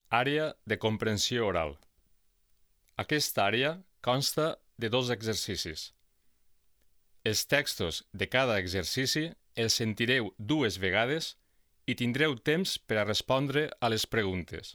Àrea de comprensió oral. Aquesta àrea consta de 2 exercicis. Els textos de cada exercici els sentireu 2 vegades i tindreu temps per a respondre a les preguntes.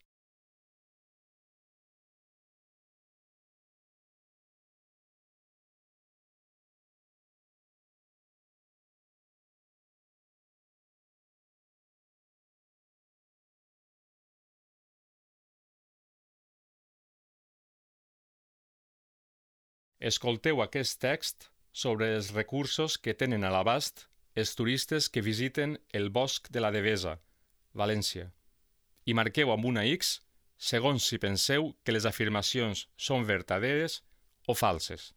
Escolteu aquest text sobre els recursos que tenen a l'abast els turistes que visiten el Bosc de la Devesa, València, i marqueu amb una X segons si penseu que les afirmacions són verdaderes o falses.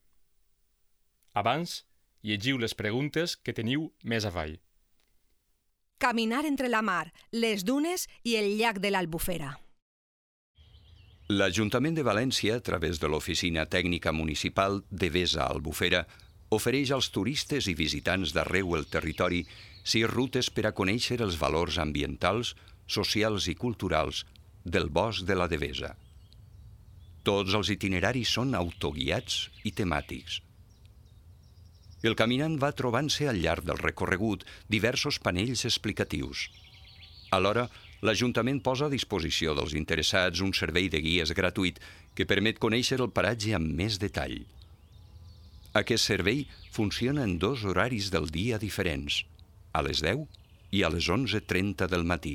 Abans, llegiu les preguntes que teniu més avall. Caminar entre la mar, les dunes i el llac de l'Albufera. L'Ajuntament de València, a través de l'Oficina Tècnica Municipal Devesa-Albufera, ofereix als turistes i visitants d'arreu el territori 6 rutes per a conèixer els valors ambientals, socials i culturals del Bosc de la Devesa. Tots els itineraris són autoguiats i temàtics. El caminant va trobant-se al llarg del recorregut diversos panells explicatius. Alhora, l'Ajuntament posa a disposició dels interessats un servei de guies gratuït que permet conèixer el paratge amb més detall. Aquest servei funciona en 2 horaris del dia diferents, a les 10 i a les 11:30 del matí.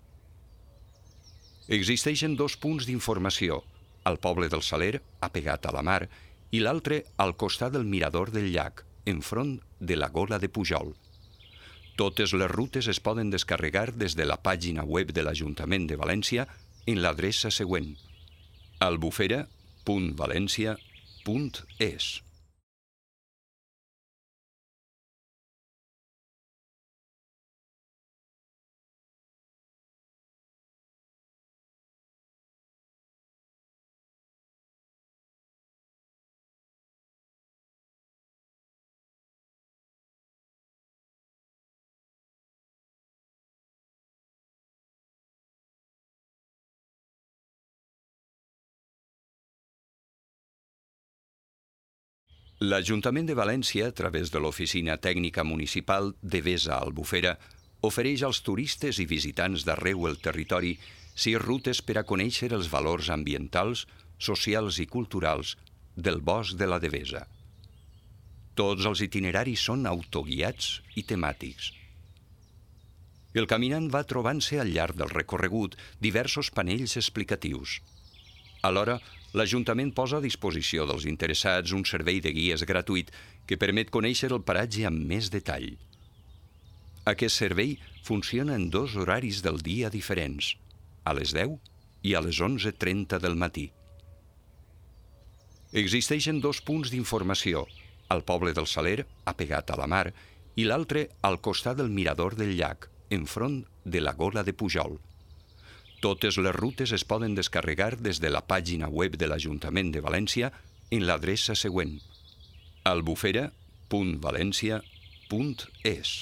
Existeixen 2 punts d'informació, al poble del Saler, apegat a la mar, i l'altre al costat del mirador del llac, enfront de la Gola de Pujol. Totes les rutes es poden descarregar des de la pàgina web de l'Ajuntament de València en l'adreça següent: albufera.valencia.es. L'Ajuntament de València, a través de l'Oficina Tècnica Municipal Devesa-Albufera, ofereix als turistes i visitants d'arreu el territori 6 rutes per a conèixer els valors ambientals, socials i culturals del Bosc de la Devesa. Tots els itineraris són autoguiats i temàtics. El caminant va trobant-se al llarg del recorregut diversos panells explicatius. Alhora, l'Ajuntament posa a disposició dels interessats un servei de guies gratuït que permet conèixer el paratge amb més detall. Aquest servei funciona en 2 horaris del dia diferents, a les 10 i a les 11:30 del matí. Existeixen 2 punts d'informació, al poble del Saler, apegat a la mar, i l'altre al costat del mirador del llac, enfront de la Gola de Pujol. Totes les rutes es poden descarregar des de la pàgina web de l'Ajuntament de València en l'adreça següent: albufera.valencia.es.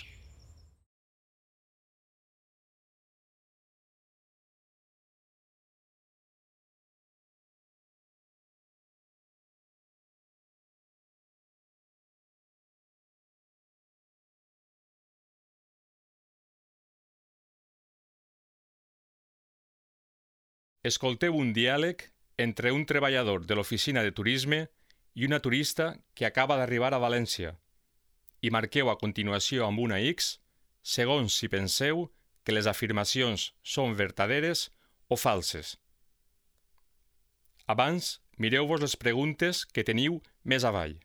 Escolteu un diàleg entre un treballador de l'oficina de turisme i una turista que acaba d'arribar a València i marqueu a continuació amb una X segons si penseu que les afirmacions són verdaderes o falses. Abans, mireu-vos les preguntes que teniu més avall.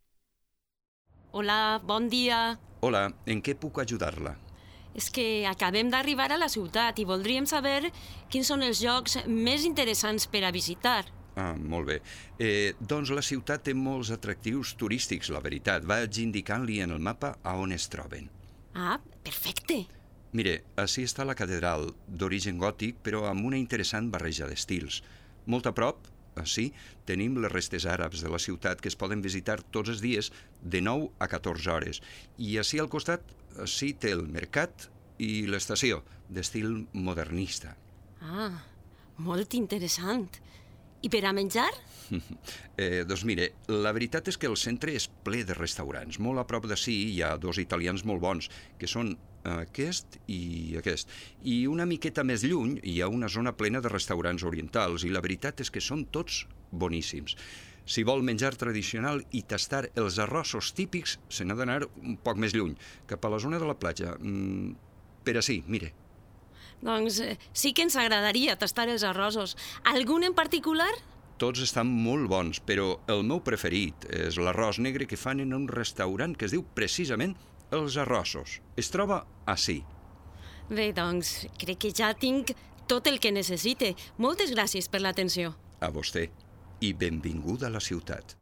Hola, bon dia. Hola, en què puc ajudar-la? És que acabem d'arribar a la ciutat i voldríem saber quins són els llocs més interessants per a visitar. Ah, molt bé. Doncs la ciutat té molts atractius turístics, la veritat. Vaig indicant-li en el mapa a on es troben. Ah, perfecte. Mire, ací està la catedral, d'origen gòtic, però amb una interessant barreja d'estils. Molt a prop, ací, tenim les restes àrabs de la ciutat que es poden visitar tots els dies de 9 a 14 hores. I ací al costat, ací té el mercat i l'estació, d'estil modernista. Ah, Molt interessant. I per a menjar? Doncs mire, la veritat és que el centre és ple de restaurants. Molt a prop d'ací hi ha 2 italians molt bons, que són aquest i aquest. I una miqueta més lluny hi ha una zona plena de restaurants orientals i la veritat és que són tots boníssims. Si vol menjar tradicional i tastar els arrossos típics, se n'ha d'anar un poc més lluny, cap a la zona de la platja. Per ací, mire. Doncs sí que ens agradaria tastar els arrossos. Algun en particular? Tots estan molt bons, però el meu preferit és l'arròs negre que fan en un restaurant que es diu precisament Els Arrossos. Es troba ací. Bé, doncs, crec que ja tinc tot el que necessite. Moltes gràcies per l'atenció. A vostè. I benvinguda a la ciutat.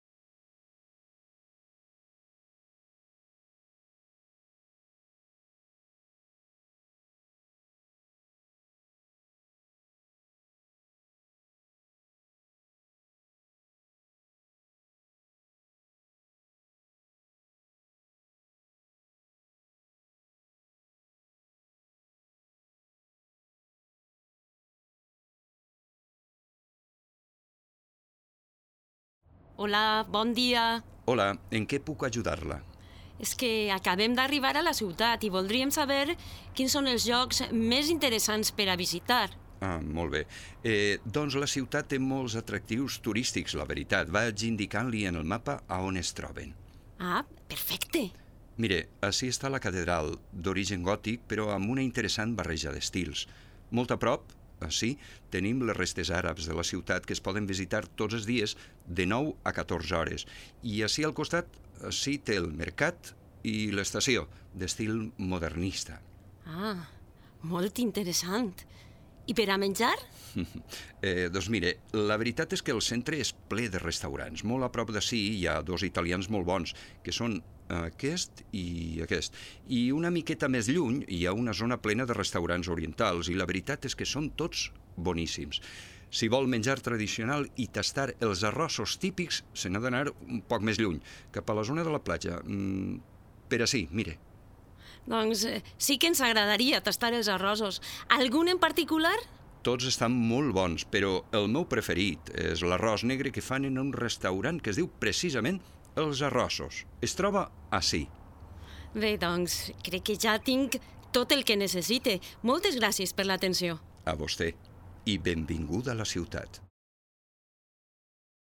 Hola, bon dia. Hola, en què puc ajudar-la? És que acabem d'arribar a la ciutat i voldríem saber quins són els llocs més interessants per a visitar. Molt bé. Doncs la ciutat té molts atractius turístics, la veritat. Vaig indicant-li en el mapa a on es troben. Ah, perfecte. Mire, ací està la catedral, d'origen gòtic, però amb una interessant barreja d'estils. Molt a prop, ací, tenim les restes àrabs de la ciutat que es poden visitar tots els dies de 9 a 14 hores. I ací al costat, ací té el mercat i l'estació, d'estil modernista. Ah, molt interessant. I per a menjar? Doncs mire, la veritat és que el centre és ple de restaurants. Molt a prop d'ací hi ha 2 italians molt bons, que són aquest i aquest. I una miqueta més lluny hi ha una zona plena de restaurants orientals i la veritat és que són tots boníssims. Si vol menjar tradicional i tastar els arrossos típics, se n'ha d'anar un poc més lluny, cap a la zona de la platja. Per ací, mire. Doncs sí que ens agradaria tastar els arrossos. Algun en particular? Tots estan molt bons, però el meu preferit és l'arròs negre que fan en un restaurant que es diu precisament Els Arrossos. Es troba ací. Bé, doncs, crec que ja tinc tot el que necessite. Moltes gràcies per l'atenció. A vostè. I benvinguda a la ciutat.